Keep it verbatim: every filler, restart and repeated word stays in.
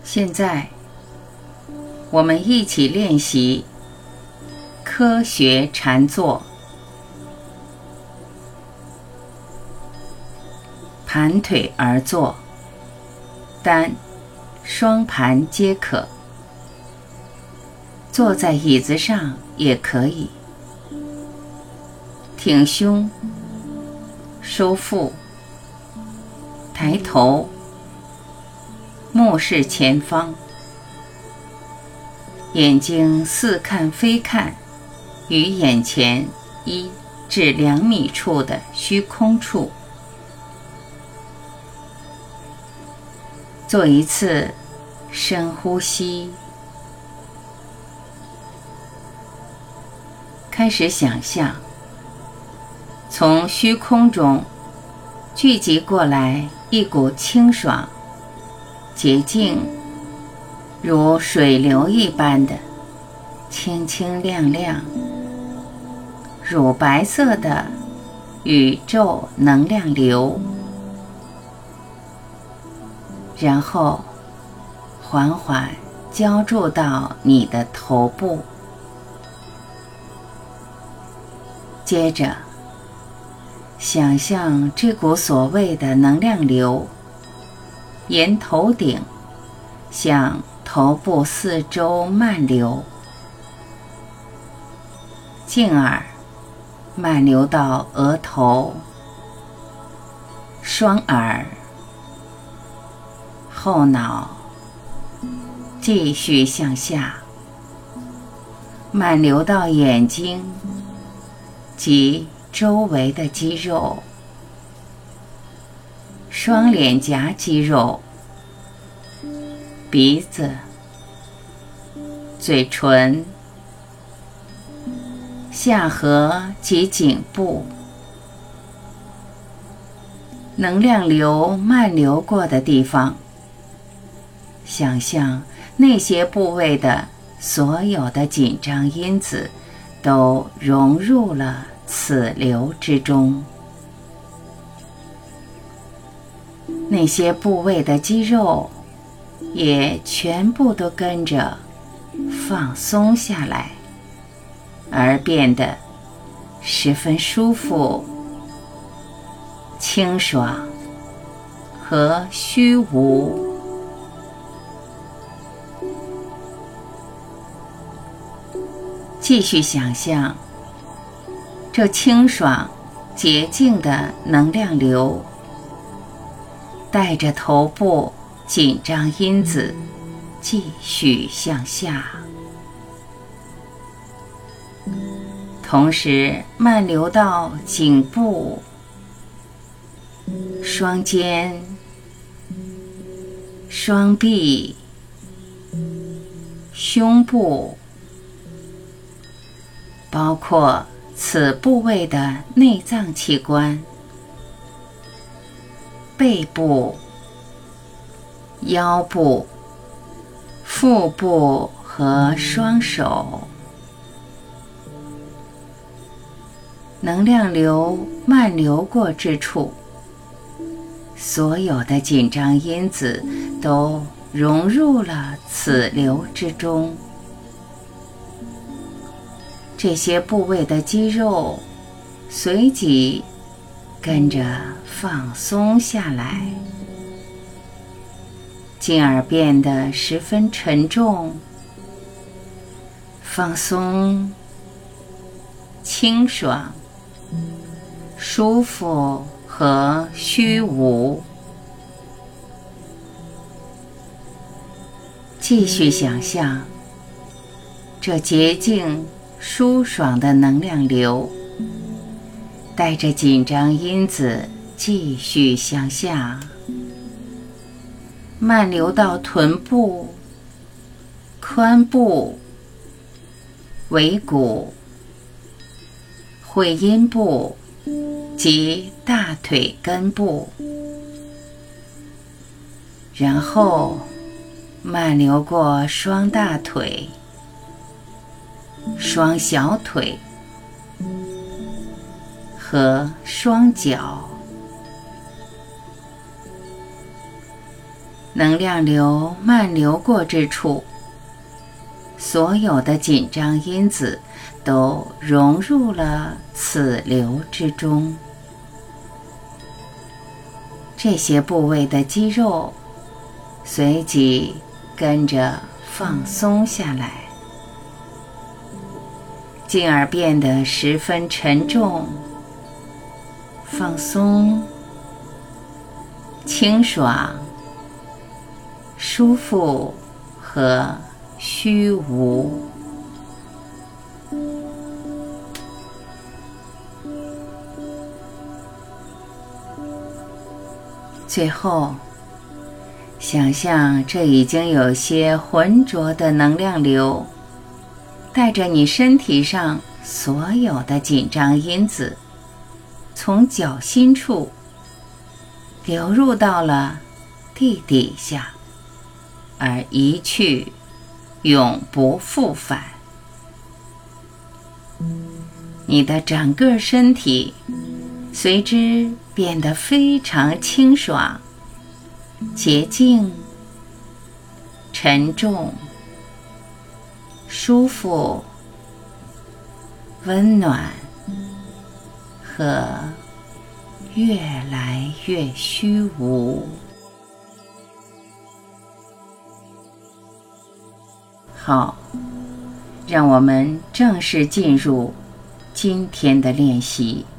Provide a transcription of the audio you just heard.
现在，我们一起练习科学禅坐。盘腿而坐，单双盘皆可。坐在椅子上也可以。挺胸，收腹，抬头，目视前方，眼睛似看非看于眼前一至两米处的虚空处。做一次深呼吸，开始想象从虚空中聚集过来一股清爽、洁净如水流一般的清清亮亮、乳白色的宇宙能量流，然后缓缓浇注到你的头部，接着想象这股所谓的能量流沿头顶向头部四周漫流，进而漫流到额头、双耳、后脑，继续向下漫流到眼睛及周围的肌肉、双脸颊肌肉、鼻子、嘴唇、下颌及颈部。能量流漫流过的地方，想象那些部位的所有的紧张因子都融入了此流之中，那些部位的肌肉也全部都跟着放松下来，而变得十分舒服、清爽和虚无。继续想象这清爽洁净的能量流带着头部紧张因子继续向下，同时漫流到颈部、双肩、双臂、胸部，包括此部位的内脏器官、背部、腰部、腹部和双手。能量流漫流过之处，所有的紧张因子都融入了此流之中。这些部位的肌肉随即跟着放松下来，进而变得十分沉重、放松、清爽、舒服和虚无。继续想象这洁净舒爽的能量流带着紧张因子继续向下漫流到臀部、髋部、尾骨、会阴部及大腿根部，然后漫流过双大腿、双小腿和双脚， 能量流漫流过之处，所有的紧张因子都融入了此流之中。这些部位的肌肉随即跟着放松下来，进而变得十分沉重、放松、清爽、舒服和虚无。最后，想象这已经有些浑浊的能量流，带着你身体上所有的紧张因子，从脚心处流入到了地底下，而一去永不复返。你的整个身体随之变得非常清爽、洁净、沉重、舒服、温暖和越来越虚无。好，让我们正式进入今天的练习。